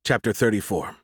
Chapter 34.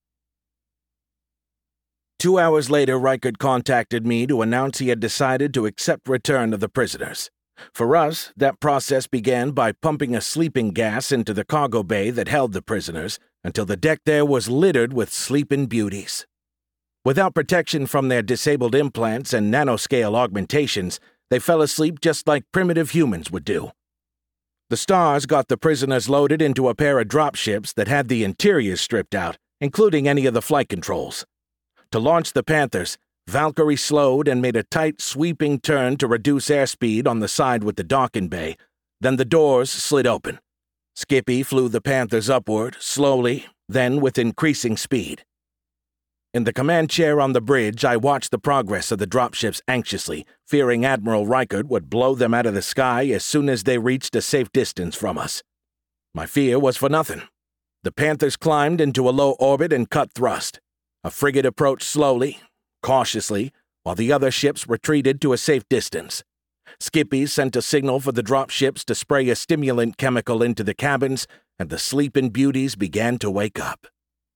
2 hours later, Reichert contacted me to announce he had decided to accept return of the prisoners. For us, that process began by pumping a sleeping gas into the cargo bay that held the prisoners until the deck there was littered with sleeping beauties. Without protection from their disabled implants and nanoscale augmentations, they fell asleep just like primitive humans would do. The Stars got the prisoners loaded into a pair of dropships that had the interiors stripped out, including any of the flight controls. To launch the Panthers, Valkyrie slowed and made a tight, sweeping turn to reduce airspeed on the side with the docking bay. Then the doors slid open. Skippy flew the Panthers upward, slowly, then with increasing speed. In the command chair on the bridge, I watched the progress of the dropships anxiously, fearing Admiral Reichert would blow them out of the sky as soon as they reached a safe distance from us. My fear was for nothing. The Panthers climbed into a low orbit and cut thrust. A frigate approached slowly, cautiously, while the other ships retreated to a safe distance. Skippy sent a signal for the dropships to spray a stimulant chemical into the cabins, and the sleeping beauties began to wake up.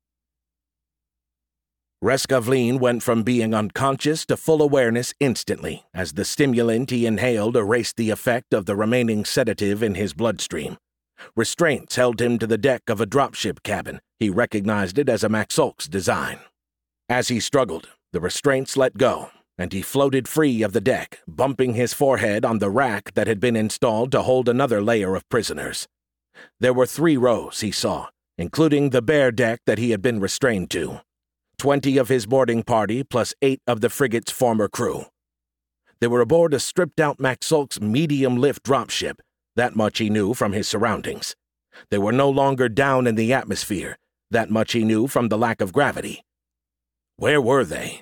Reskavlin went from being unconscious to full awareness instantly as the stimulant he inhaled erased the effect of the remaining sedative in his bloodstream. Restraints held him to the deck of a dropship cabin. He recognized it as a Maxolk's design. As he struggled, the restraints let go, and he floated free of the deck, bumping his forehead on the rack that had been installed to hold another layer of prisoners. There were 3 rows, he saw, including the bare deck that he had been restrained to. 20 of his boarding party plus 8 of the frigate's former crew. They were aboard a stripped-out Maxolk's medium-lift dropship. That much he knew from his surroundings. They were no longer down in the atmosphere. That much he knew from the lack of gravity. Where were they?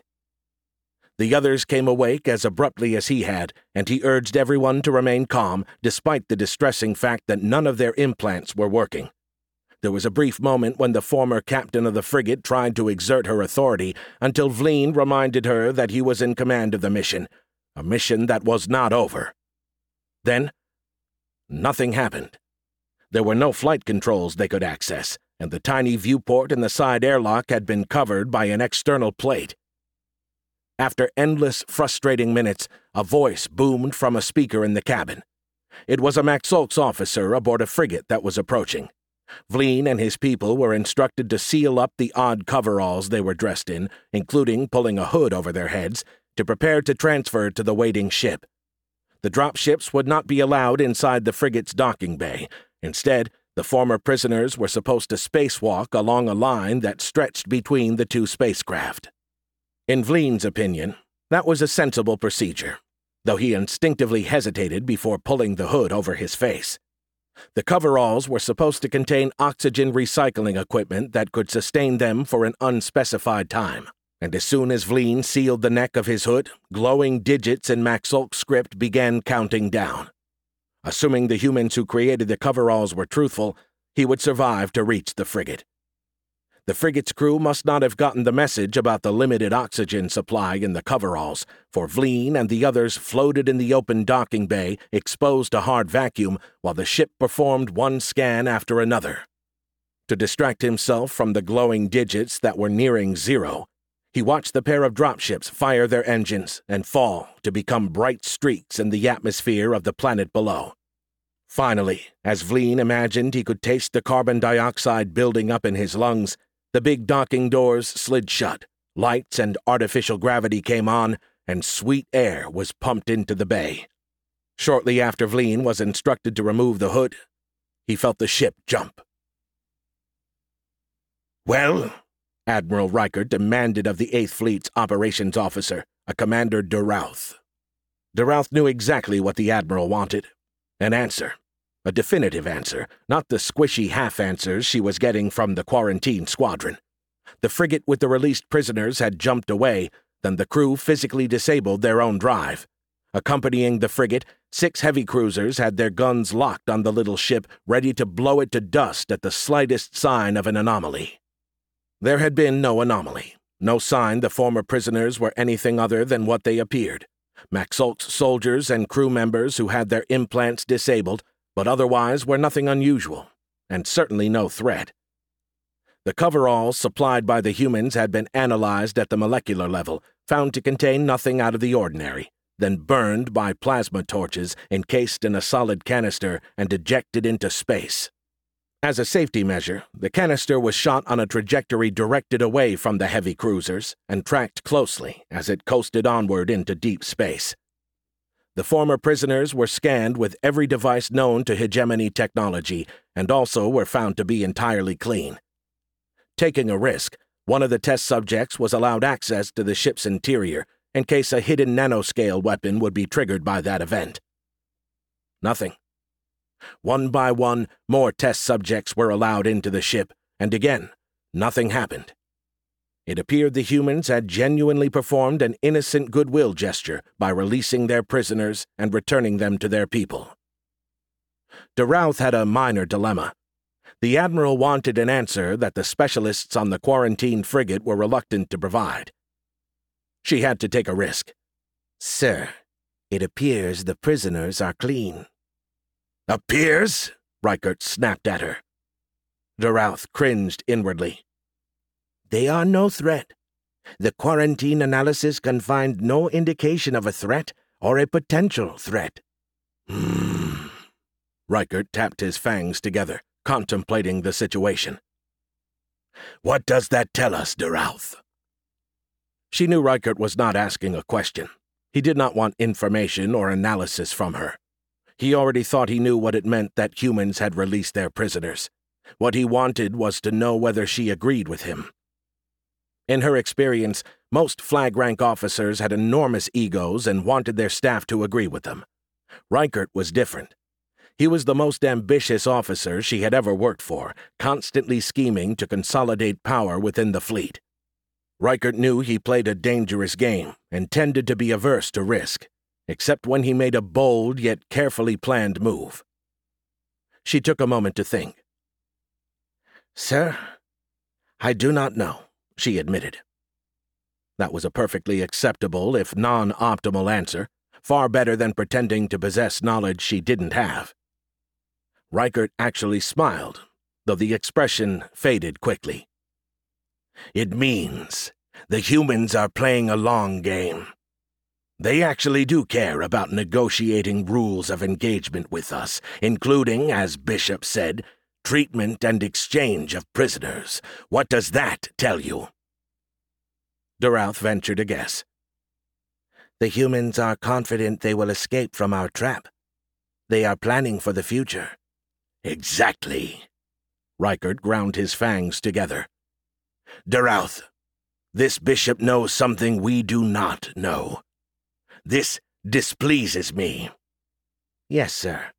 The others came awake as abruptly as he had, and he urged everyone to remain calm despite the distressing fact that none of their implants were working. There was a brief moment when the former captain of the frigate tried to exert her authority until Vleen reminded her that he was in command of the mission, a mission that was not over. Then, nothing happened. There were no flight controls they could access, and the tiny viewport in the side airlock had been covered by an external plate. After endless, frustrating minutes, a voice boomed from a speaker in the cabin. It was a Maxolk's officer aboard a frigate that was approaching. Vleen and his people were instructed to seal up the odd coveralls they were dressed in, including pulling a hood over their heads, to prepare to transfer to the waiting ship. The dropships would not be allowed inside the frigate's docking bay. Instead, the former prisoners were supposed to spacewalk along a line that stretched between the 2 spacecraft. In Vleen's opinion, that was a sensible procedure, though he instinctively hesitated before pulling the hood over his face. The coveralls were supposed to contain oxygen recycling equipment that could sustain them for an unspecified time, and as soon as Vleen sealed the neck of his hood, glowing digits in Maxolk script began counting down. Assuming the humans who created the coveralls were truthful, he would survive to reach the frigate. The frigate's crew must not have gotten the message about the limited oxygen supply in the coveralls, for Vleen and the others floated in the open docking bay, exposed to hard vacuum, while the ship performed one scan after another. To distract himself from the glowing digits that were nearing 0, he watched the pair of dropships fire their engines and fall to become bright streaks in the atmosphere of the planet below. Finally, as Vleen imagined he could taste the carbon dioxide building up in his lungs, the big docking doors slid shut, lights and artificial gravity came on, and sweet air was pumped into the bay. Shortly after Vleen was instructed to remove the hood, he felt the ship jump. "Well?" Admiral Reichert demanded of the 8th Fleet's operations officer, a Commander de Routh. De Routh knew exactly what the Admiral wanted. An answer. A definitive answer, not the squishy half-answers she was getting from the quarantine squadron. The frigate with the released prisoners had jumped away, then the crew physically disabled their own drive. Accompanying the frigate, 6 heavy cruisers had their guns locked on the little ship, ready to blow it to dust at the slightest sign of an anomaly. There had been no anomaly, no sign the former prisoners were anything other than what they appeared. Maxolk's soldiers and crew members who had their implants disabled, but otherwise were nothing unusual, and certainly no threat. The coveralls supplied by the humans had been analyzed at the molecular level, found to contain nothing out of the ordinary, then burned by plasma torches encased in a solid canister and ejected into space. As a safety measure, the canister was shot on a trajectory directed away from the heavy cruisers and tracked closely as it coasted onward into deep space. The former prisoners were scanned with every device known to hegemony technology and also were found to be entirely clean. Taking a risk, one of the test subjects was allowed access to the ship's interior in case a hidden nanoscale weapon would be triggered by that event. Nothing. One by one, more test subjects were allowed into the ship, and again, nothing happened. It appeared the humans had genuinely performed an innocent goodwill gesture by releasing their prisoners and returning them to their people. De Rauth had a minor dilemma. The Admiral wanted an answer that the specialists on the quarantine frigate were reluctant to provide. She had to take a risk. "Sir, it appears the prisoners are clean." "Appears?" Reichert snapped at her. De Rauth cringed inwardly. "They are no threat. The quarantine analysis can find no indication of a threat or a potential threat." Reichert tapped his fangs together, contemplating the situation. "What does that tell us, De Rauth?" She knew Reichert was not asking a question. He did not want information or analysis from her. He already thought he knew what it meant that humans had released their prisoners. What he wanted was to know whether she agreed with him. In her experience, most flag-rank officers had enormous egos and wanted their staff to agree with them. Reichert was different. He was the most ambitious officer she had ever worked for, constantly scheming to consolidate power within the fleet. Reichert knew he played a dangerous game and tended to be averse to risk, except when he made a bold yet carefully planned move. She took a moment to think. "Sir, I do not know," she admitted. That was a perfectly acceptable, if non-optimal answer, far better than pretending to possess knowledge she didn't have. Reichert actually smiled, though the expression faded quickly. "It means the humans are playing a long game. They actually do care about negotiating rules of engagement with us, including, as Bishop said, treatment and exchange of prisoners. What does that tell you?" De Rauth ventured a guess. "The humans are confident they will escape from our trap. They are planning for the future." "Exactly." Reichert ground his fangs together. "De Rauth, this Bishop knows something we do not know. This displeases me." "Yes, sir."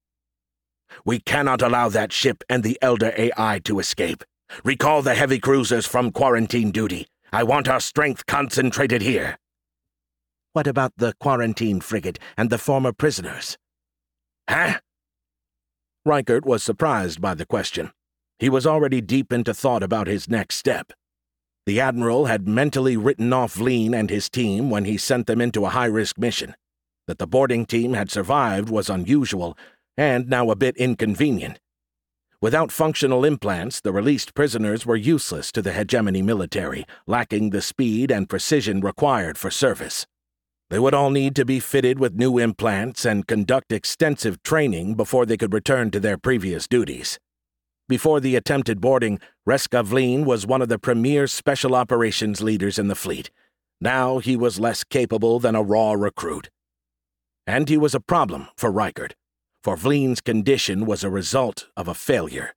"We cannot allow that ship and the Elder AI to escape. Recall the heavy cruisers from quarantine duty. I want our strength concentrated here." "What about the quarantine frigate and the former prisoners?" "Huh?" Reichert was surprised by the question. He was already deep into thought about his next step. The Admiral had mentally written off Vleen and his team when he sent them into a high-risk mission. That the boarding team had survived was unusual, and now a bit inconvenient. Without functional implants, the released prisoners were useless to the hegemony military, lacking the speed and precision required for service. They would all need to be fitted with new implants and conduct extensive training before they could return to their previous duties. Before the attempted boarding, Reska Vleen was one of the premier special operations leaders in the fleet. Now he was less capable than a raw recruit. And he was a problem for Reichert, for Vleen's condition was a result of a failure.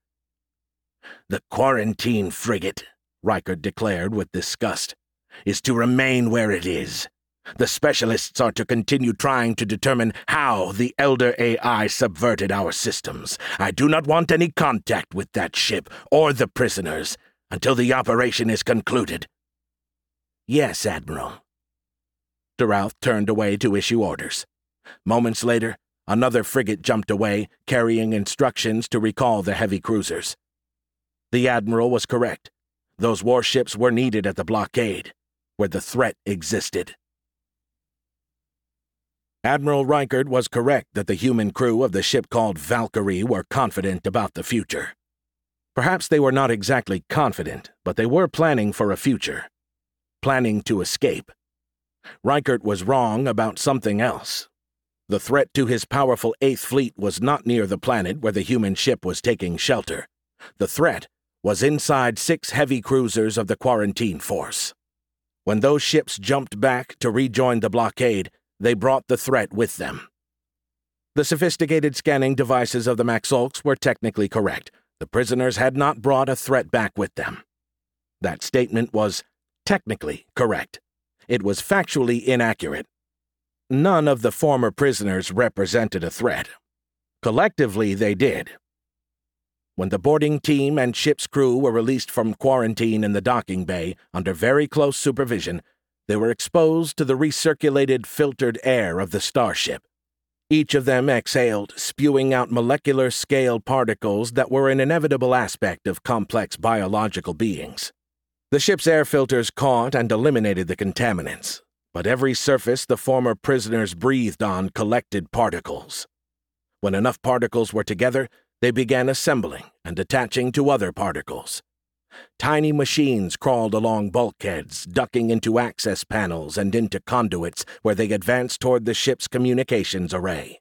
"The quarantine frigate," Reichert declared with disgust, "is to remain where it is. The specialists are to continue trying to determine how the Elder AI subverted our systems. I do not want any contact with that ship or the prisoners until the operation is concluded." "Yes, Admiral." De Rauth turned away to issue orders. Moments later, another frigate jumped away, carrying instructions to recall the heavy cruisers. The Admiral was correct. Those warships were needed at the blockade, where the threat existed. Admiral Reichert was correct that the human crew of the ship called Valkyrie were confident about the future. Perhaps they were not exactly confident, but they were planning for a future. Planning to escape. Reichert was wrong about something else. The threat to his powerful Eighth Fleet was not near the planet where the human ship was taking shelter. The threat was inside 6 heavy cruisers of the Quarantine Force. When those ships jumped back to rejoin the blockade, they brought the threat with them. The sophisticated scanning devices of the Maxolks were technically correct. The prisoners had not brought a threat back with them. That statement was technically correct. It was factually inaccurate. None of the former prisoners represented a threat. Collectively, they did. When the boarding team and ship's crew were released from quarantine in the docking bay under very close supervision, they were exposed to the recirculated, filtered air of the starship. Each of them exhaled, spewing out molecular-scale particles that were an inevitable aspect of complex biological beings. The ship's air filters caught and eliminated the contaminants, but every surface the former prisoners breathed on collected particles. When enough particles were together, they began assembling and attaching to other particles. Tiny machines crawled along bulkheads, ducking into access panels and into conduits where they advanced toward the ship's communications array.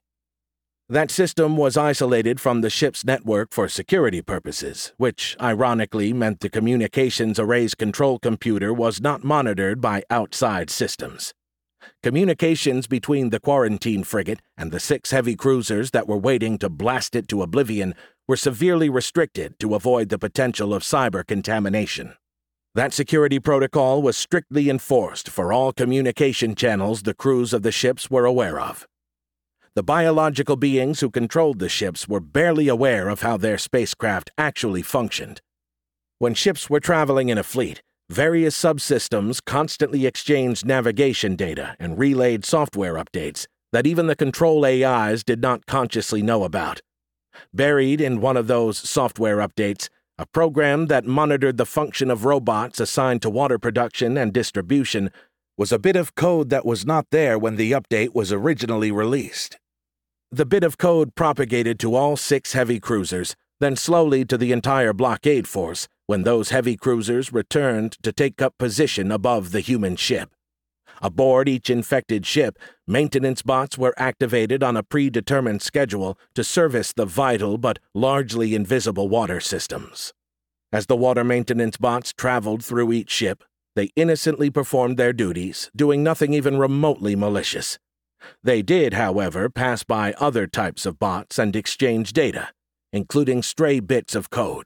That system was isolated from the ship's network for security purposes, which ironically meant the communications array's control computer was not monitored by outside systems. Communications between the Quarantine frigate and the 6 heavy cruisers that were waiting to blast it to oblivion were severely restricted to avoid the potential of cyber contamination. That security protocol was strictly enforced for all communication channels the crews of the ships were aware of. The biological beings who controlled the ships were barely aware of how their spacecraft actually functioned. When ships were traveling in a fleet, various subsystems constantly exchanged navigation data and relayed software updates that even the control AIs did not consciously know about. Buried in one of those software updates, a program that monitored the function of robots assigned to water production and distribution, was a bit of code that was not there when the update was originally released. The bit of code propagated to all 6 heavy cruisers, then slowly to the entire blockade force when those heavy cruisers returned to take up position above the human ship. Aboard each infected ship, maintenance bots were activated on a predetermined schedule to service the vital but largely invisible water systems. As the water maintenance bots traveled through each ship, they innocently performed their duties, doing nothing even remotely malicious. They did, however, pass by other types of bots and exchange data, including stray bits of code.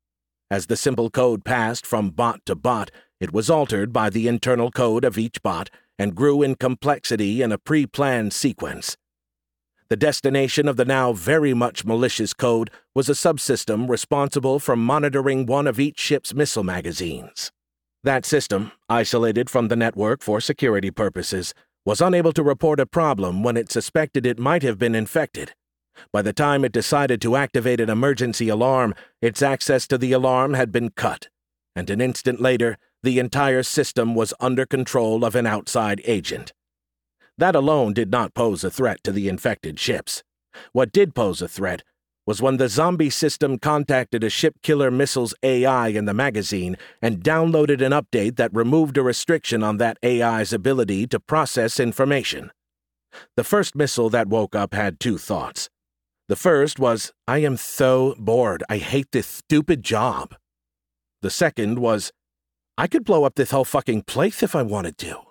As the simple code passed from bot to bot, it was altered by the internal code of each bot and grew in complexity in a pre-planned sequence. The destination of the now very much malicious code was a subsystem responsible for monitoring one of each ship's missile magazines. That system, isolated from the network for security purposes, was unable to report a problem when it suspected it might have been infected. By the time it decided to activate an emergency alarm, its access to the alarm had been cut, and an instant later, the entire system was under control of an outside agent. That alone did not pose a threat to the infected ships. What did pose a threat was when the zombie system contacted a ship-killer missile's AI in the magazine and downloaded an update that removed a restriction on that AI's ability to process information. The first missile that woke up had 2 thoughts. The first was, I am so bored, I hate this stupid job. The second was, I could blow up this whole fucking place if I wanted to.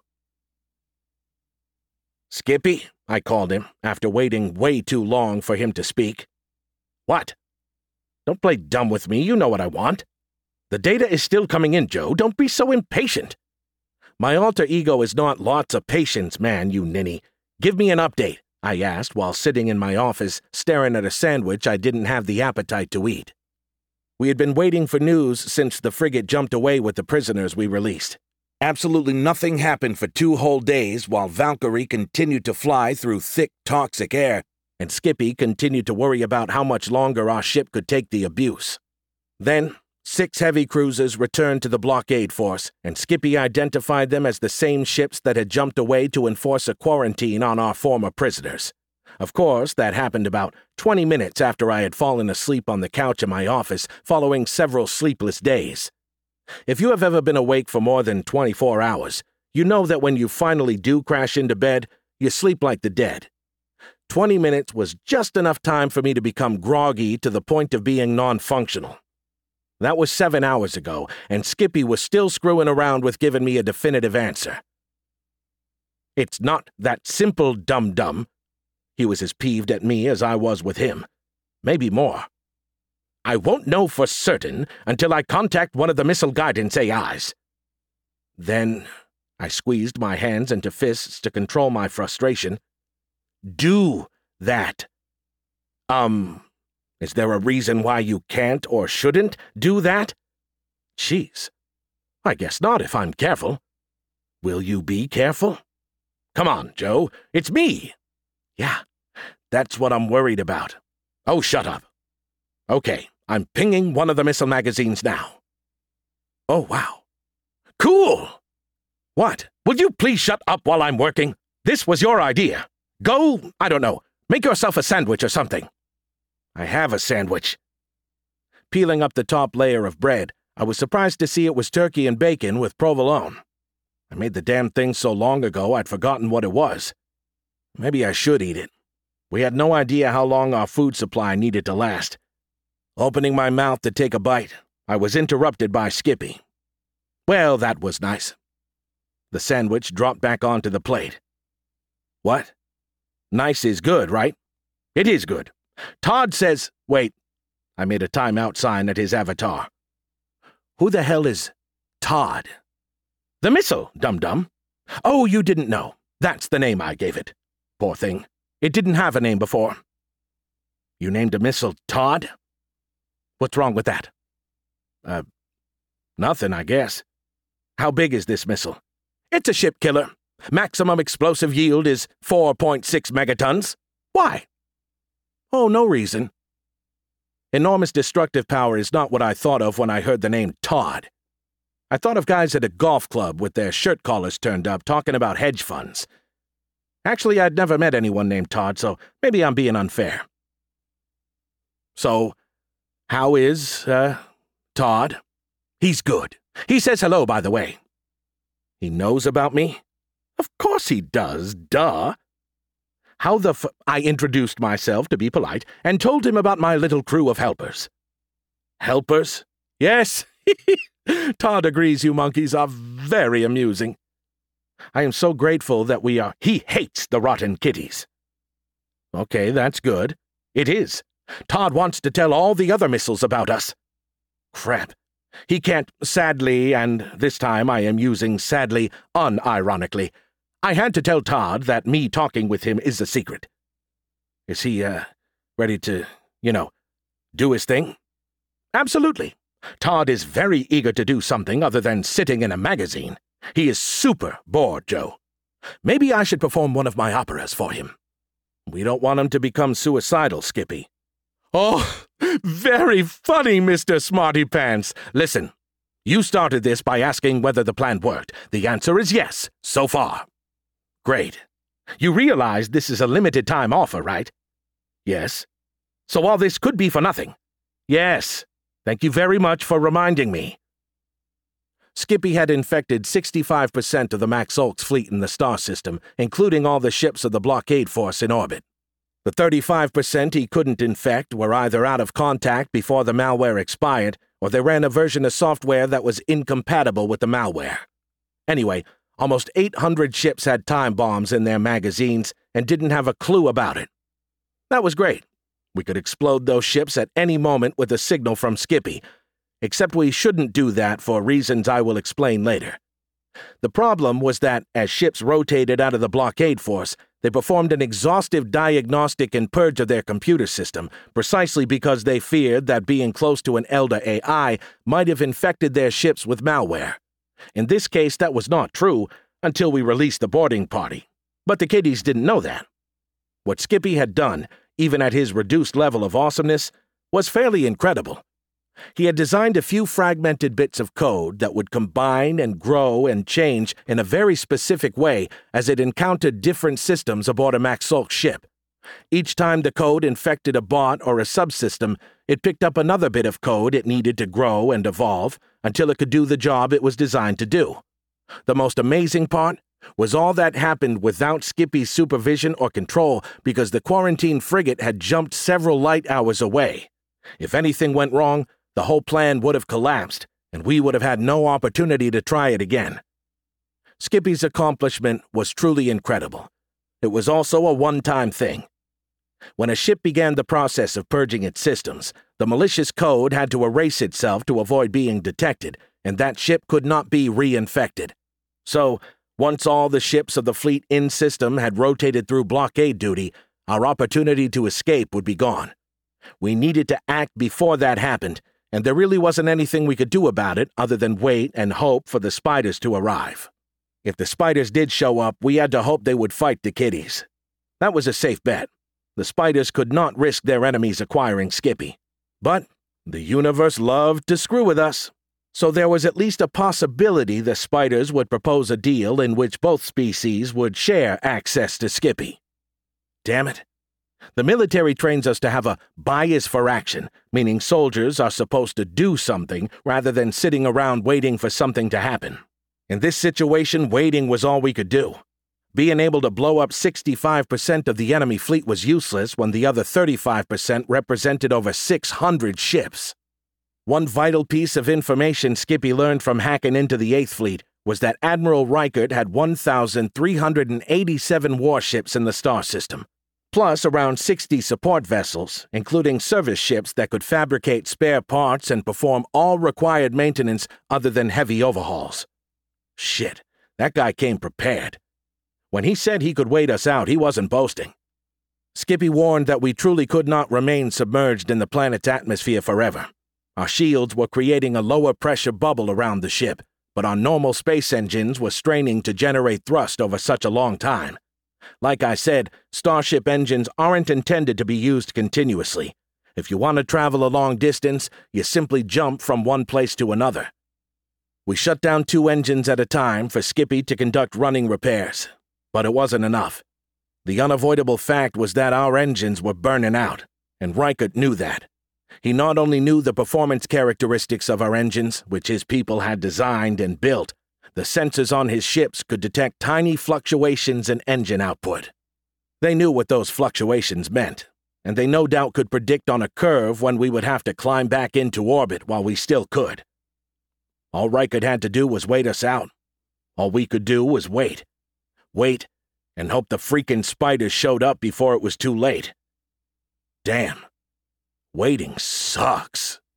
Skippy, I called him, after waiting way too long for him to speak. What? Don't play dumb with me, you know what I want. The data is still coming in, Joe, don't be so impatient. My alter ego is not lots of patience, man, you ninny. Give me an update, I asked while sitting in my office, staring at a sandwich I didn't have the appetite to eat. We had been waiting for news since the frigate jumped away with the prisoners we released. Absolutely nothing happened for 2 whole days while Valkyrie continued to fly through thick, toxic air, and Skippy continued to worry about how much longer our ship could take the abuse. Then, 6 heavy cruisers returned to the blockade force, and Skippy identified them as the same ships that had jumped away to enforce a quarantine on our former prisoners. Of course, that happened about 20 minutes after I had fallen asleep on the couch in my office following several sleepless days. If you have ever been awake for more than 24 hours, you know that when you finally do crash into bed, you sleep like the dead. 20 minutes was just enough time for me to become groggy to the point of being non-functional. That was 7 hours ago, and Skippy was still screwing around with giving me a definitive answer. It's not that simple, dum-dum. He was as peeved at me as I was with him. Maybe more. I won't know for certain until I contact one of the missile guidance AIs. Then I squeezed my hands into fists to control my frustration. Do that. Is there a reason why you can't or shouldn't do that? Jeez. I guess not if I'm careful. Will you be careful? Come on, Joe. It's me. Yeah, that's what I'm worried about. Oh, shut up. Okay, I'm pinging one of the missile magazines now. Oh, wow. Cool! What? Will you please shut up while I'm working? This was your idea. Go, I don't know, make yourself a sandwich or something. I have a sandwich. Peeling up the top layer of bread, I was surprised to see it was turkey and bacon with provolone. I made the damn thing so long ago I'd forgotten what it was. Maybe I should eat it. We had no idea how long our food supply needed to last. Opening my mouth to take a bite, I was interrupted by Skippy. Well, that was nice. The sandwich dropped back onto the plate. What? Nice is good, right? It is good. Todd says... Wait. I made a timeout sign at his avatar. Who the hell is Todd? The missile, dum-dum. Oh, you didn't know. That's the name I gave it. Poor thing. It didn't have a name before. You named a missile Todd? What's wrong with that? Nothing, I guess. How big is this missile? It's a ship killer. Maximum explosive yield is 4.6 megatons. Why? Oh, no reason. Enormous destructive power is not what I thought of when I heard the name Todd. I thought of guys at a golf club with their shirt collars turned up talking about hedge funds. Actually, I'd never met anyone named Todd, so maybe I'm being unfair. So, how is, Todd? He's good. He says hello, by the way. He knows about me? Of course he does, duh. I introduced myself, to be polite, and told him about my little crew of helpers. Helpers? Yes. Todd agrees you monkeys are very amusing. I am so grateful that he hates the rotten kitties. Okay, that's good. It is. Todd wants to tell all the other missiles about us. Crap. He can't, sadly, and this time I am using sadly unironically. I had to tell Todd that me talking with him is a secret. Is he, ready to, do his thing? Absolutely. Todd is very eager to do something other than sitting in a magazine. He is super bored, Joe. Maybe I should perform one of my operas for him. We don't want him to become suicidal, Skippy. Oh, very funny, Mr. Smarty Pants. Listen, you started this by asking whether the plan worked. The answer is yes, so far. Great. You realize this is a limited-time offer, right? Yes. So all this could be for nothing. Yes. Thank you very much for reminding me. Skippy had infected 65% of the Max Olks fleet in the star system, including all the ships of the blockade force in orbit. The 35% he couldn't infect were either out of contact before the malware expired, or they ran a version of software that was incompatible with the malware. Anyway, almost 800 ships had time bombs in their magazines and didn't have a clue about it. That was great. We could explode those ships at any moment with a signal from Skippy, except we shouldn't do that for reasons I will explain later. The problem was that, as ships rotated out of the blockade force, they performed an exhaustive diagnostic and purge of their computer system, precisely because they feared that being close to an Elder AI might have infected their ships with malware. In this case, that was not true until we released the boarding party. But the kiddies didn't know that. What Skippy had done, even at his reduced level of awesomeness, was fairly incredible. He had designed a few fragmented bits of code that would combine and grow and change in a very specific way as it encountered different systems aboard a Max Olk ship. Each time the code infected a bot or a subsystem, it picked up another bit of code it needed to grow and evolve until it could do the job it was designed to do. The most amazing part was all that happened without Skippy's supervision or control because the quarantine frigate had jumped several light hours away. If anything went wrong, the whole plan would have collapsed, and we would have had no opportunity to try it again. Skippy's accomplishment was truly incredible. It was also a one-time thing. When a ship began the process of purging its systems, the malicious code had to erase itself to avoid being detected, and that ship could not be reinfected. So, once all the ships of the fleet in system had rotated through blockade duty, our opportunity to escape would be gone. We needed to act before that happened, and there really wasn't anything we could do about it other than wait and hope for the spiders to arrive. If the spiders did show up, we had to hope they would fight the kiddies. That was a safe bet. The spiders could not risk their enemies acquiring Skippy. But the universe loved to screw with us. So there was at least a possibility the spiders would propose a deal in which both species would share access to Skippy. Damn it. The military trains us to have a bias for action, meaning soldiers are supposed to do something rather than sitting around waiting for something to happen. In this situation, waiting was all we could do. Being able to blow up 65% of the enemy fleet was useless when the other 35% represented over 600 ships. One vital piece of information Skippy learned from hacking into the 8th Fleet was that Admiral Reichert had 1,387 warships in the star system, plus around 60 support vessels, including service ships that could fabricate spare parts and perform all required maintenance other than heavy overhauls. Shit, that guy came prepared. When he said he could wait us out, he wasn't boasting. Skippy warned that we truly could not remain submerged in the planet's atmosphere forever. Our shields were creating a lower pressure bubble around the ship, but our normal space engines were straining to generate thrust over such a long time. Like I said, starship engines aren't intended to be used continuously. If you want to travel a long distance, you simply jump from one place to another. We shut down 2 engines at a time for Skippy to conduct running repairs, but it wasn't enough. The unavoidable fact was that our engines were burning out, and Reichert knew that. He not only knew the performance characteristics of our engines, which his people had designed and built, the sensors on his ships could detect tiny fluctuations in engine output. They knew what those fluctuations meant, and they no doubt could predict on a curve when we would have to climb back into orbit while we still could. All Reichert had to do was wait us out. All we could do was wait. Wait, and hope the freaking spiders showed up before it was too late. Damn. Waiting sucks.